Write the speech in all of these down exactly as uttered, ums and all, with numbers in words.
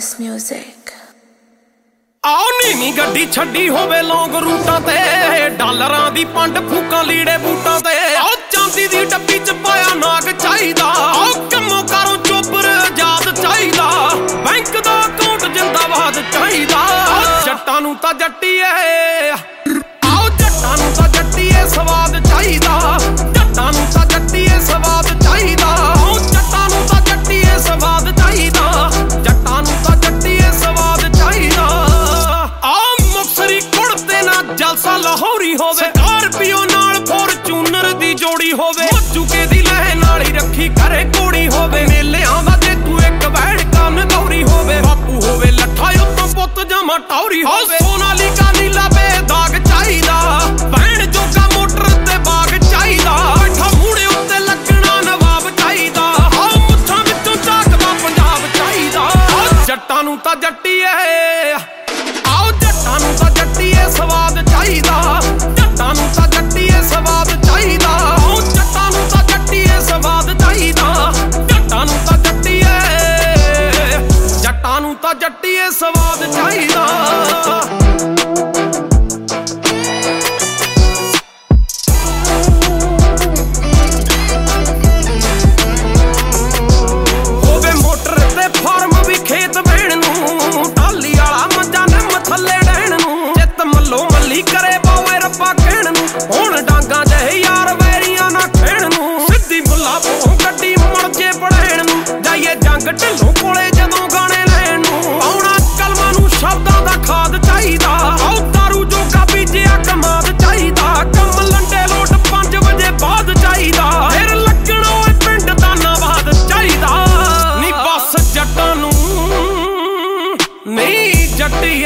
Marvelous music. ਆਓ ਨੀਵੀਂ ਗੱਡੀ ਛੱਡੀ ਹੋਵੇ ਲੌਂਗ ਰੂਟਾਂ ਤੇ, ਡਾਲਰਾਂ ਦੀ ਪੰਡ ਫੂਕਾਂ ਲੀੜੇ ਬੂਟਾਂ ਤੇ। ਆਓ ਚਾਂਦੀ ਦੀ ਡੱਬੀ ਚ ਪਾਇਆ ਨਾਗ ਚਾਹੀਦਾ, ਆਓ ਕੰਮੋਂ ਕਾਰੋਂ ਚੋਬਰ ਆਜ਼ਾਦ ਚਾਹੀਦਾ, ਬੈਂਕ ਦਾ ਅਕਾਊਂਟ ਜਿੰਦਾਬਾਦ ਚਾਹੀਦਾ। ਜੱਟਾਂ ਨੂੰ ਤਾਂ ਜੱਟੀਏ, ਆਓ ਜੱਟਾਂ ਨੂੰ ਤਾਂ ਜੱਟੀਏ ਸਵਾਦ ਚਾਹੀਦਾ, ਜੱਟਾਂ ਨੂੰ ਤਾਂ ਜੱਟੀਏ ਸਵਾਦ ਚਾਹੀਦਾ, ਆਓ ਜੱਟਾਂ ਨੂੰ ਤਾਂ ਜੱਟੀਏ ਸਵਾਦ ਚਾਹੀਦਾ, ਜੱਟਾਂ ਨੂੰ ਤਾਂ ਜੱਟੀਏ ਸਵਾਦ ਚਾਹੀਦਾ। ਜਲਸਾ ਲਾਹੌਰੀ ਹੋਵੇ, ਸਕਾਰਪੀਓ ਨਾਲ ਫੋਰਚੂਨਰ ਦੀ ਜੋੜੀ ਹੋਵੇ, ਮੱਜੂਕੇ ਦੀ ਲਹਿ ਨਾਲ ਹੀ ਰੱਖੀ ਕਰੇ ਕੋੜੀ ਹੋਵੇ, ਮੇਲਿਆਂ ਦਾ ਜੇ ਤੂੰ ਇੱਕ ਬੈਠ ਕੰਨ ਗੌਰੀ ਹੋਵੇ, ਬਾਪੂ ਹੋਵੇ ਲੱਠਾ ਉੱਤੋਂ ਪੁੱਤ ਜਮਾ ਟੌਰੀ ਹੋਵੇ। ਸੋਨਾਲੀਕਾ ਨੀਲਾ ਬੇਦਾਗ ਚਾਹੀਦਾ, ਭੈਣ ਜੋਗਾ ਮੋਟਰ ਤੇ ਬਾਗ ਚਾਹੀਦਾ, ਬੈਠਾ ਮੂਹਰੇ ਉੱਤੇ ਲੱਗਣਾ ਨਵਾਬ ਚਾਹੀਦਾ, ਆਹ ਮੁੱਛਾਂ ਵਿੱਚੋਂ ਝਾਕਦਾ ਪੰਜਾਬ ਚਾਹੀਦਾ। ਜੱਟਾਂ ਨੂੰ ਤਾਂ ਜੱਟੀਏ, ਆਓ ਜੱਟਾਂ ਨੂੰ ਤਾਂ ਜੱਟੀਏ ਸਵਾਦ ਚਾਹੀਦਾ, ਜੱਟਾਂ ਨੂੰ ਤਾਂ ਜੱਟੀਏ ਸਵਾਦ ਚਾਹੀਦਾ, ਆਓ ਜੱਟਾਂ ਨੂੰ ਤਾਂ ਜੱਟੀਏ ਸਵਾਦ ਚਾਹੀਦਾ, ਜੱਟਾਂ ਨੂੰ ਤਾਂ ਜੱਟੀਏ, ਜੱਟਾਂ ਨੂੰ ਤਾਂ ਜੱਟੀਏ ਸਵਾਦ ਚਾਹੀਦਾ। ਹੋਵੇ ਮੋਟਰ ਤੇ ਫਾਰਮ ਵੀ ਖੇਤ ਬਹਿਣ ਨੂੰ, ਟਾਲੀ ਵਾਲਾ ਮੰਜਾ ਨਿੰਮ ਥੱਲੇ ਡਹਿਣ ਨੂੰ, ਚਿੱਤ ਮੱਲੋ ਮੱਲੀ ਕਰੇ ਬਾਵੇ ਰੱਬਾ ਕਹਿਣ ਨੂੰ, ਹੁਣ ਡਾਂਗਾ ਜਿਹੇ ਯਾਰ ਵੈਰੀਆਂ ਨਾ ਖੇਣ ਨੂੰ, ਸਿੱਧੀ ਮੁੱਲਾ ਪੋਂ ਗੱਡੀ ਮਰਜੇ ਪੜੈਣ ਨੂੰ, ਜਾਈਏ ਜੰਗ ਢਿੱਲੋਂ ਕੋਲੇ ਜਦੋਂ ਗਾਣੇ ਲੈਣ ਨੂੰ, ਆਉਣਾ ਕਲਮਾਂ ਨੂੰ ਸ਼ਬਦਾਂ ਦਾ ਖਾਦ ਚਾਹੀਦਾ, ਆਓ ਦਾਰੂ ਜੋਗਾ ਬੀਜਿਆ ਕਮਾਦ ਚਾਹੀਦਾ, ਕੰਮ ਲੰਡੇ ਲੋਟ ਪੰਜ ਵਜੇ ਬਾਅਦ ਚਾਹੀਦਾ, ਫਿਰ ਲੱਗਣਾ ਓਏ ਪਿੰਡ ਦਾ ਨਵਾਦ ਚਾਹੀਦਾ। ਨੀ ਬਸ ਜੱਟਾਂ ਨੂੰ ਨਹੀਂ ਜੱਟੀਏ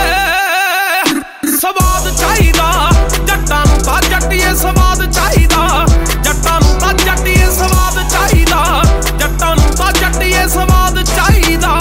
ਸਵਾਦ ਚਾਹੀਦਾ, ਜੱਟਾਂ ਨੂੰ ਤਾਂ ਜੱਟੀਏ ਸਵਾਦ ਚਾਹੀਦਾ, ਜੱਟਾਂ ਨੂੰ ਤਾਂ ਜੱਟੀਏ ਸਵਾਦ ਚਾਹੀਦਾ, ਜੱਟਾਂ ਨੂੰ ਤਾਂ ਜੱਟੀਏ ਸਵਾਦ ਚਾਹੀਦਾ।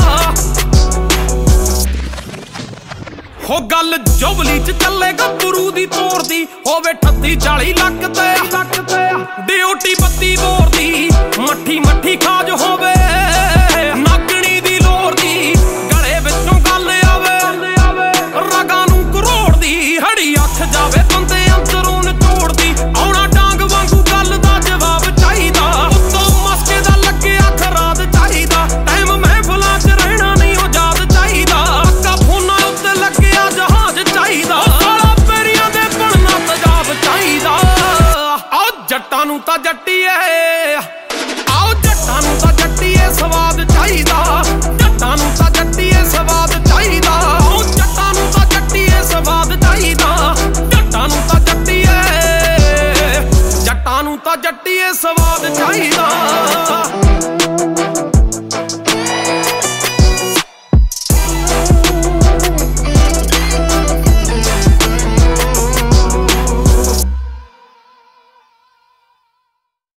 ਹੋ ਗੱਲ ਜੁਬਲੀ ਚ ਚੱਲੇ ਗੱਭਰੂ ਦੀ ਤੋਰ ਦੀ, ਹੋਵੇ ਅਠੱਤੀ ਚਾਲੀ ਲੱਖ ਤੇ ਲੱਖ ਤੇ ਡਿਊਟੀ ਬੱਤੀ ਬੋਰ ਦੀ, ਮੱਠੀ ਮੱਠੀ ਖਾਜ ਹੋਵੇ ਨਾਗਣੀ ਦੀ ਲੋਰ ਦੀ, ਗਲੇ ਵਿੱਚੋਂ ਗੱਲ ਆਵੇ ਰਗਾਂ ਨੂੰ ਕਰੋੜ ਦੀ, ਹੜੀ ਅੱਖ ਜਾਵੇ ਬੰਦੇ ਅੰਦਰੋਂ ਨਿਚੋੜਦੀ, ਆਉਣਾ ਡਾਂਗ ਵਾਂਗੂ ਗੱਲ ਦਾ ਜਵਾਬ ਚਾਹੀਦਾ, ਉੱਤੋਂ ਮਸਕੇ ਦਾ ਲੱਗਿਆ ਖਰਾਦ ਚਾਹੀਦਾ, ਟਾਈਮ ਮਹਿਫਲਾਂ ਚ ਰਹਿਣਾ ਨਹੀਂ ਉਹ ਯਾਦ ਚਾਹੀਦਾ, ਪੱਕਾ ਫੋਨਾਂ ਉੱਤੇ ਲੱਗਿਆ ਜਹਾਜ਼ ਚਾਹੀਦਾ, ਸਾਲਾ ਪੈਰੀਆਂ ਦੇ ਬਣਨਾ ਤਜਾਬ ਚਾਹੀਦਾ। ਆਓ ਜੱਟਾਂ ਨੂੰ ਤਾਂ ਜੱਟੀਏ, ਆਓ ਜੱਟਾਂ ਨੂੰ ਤਾਂ ਜੱਟੀਏ ਸਵਾਦ ਚਾਹੀਦਾ,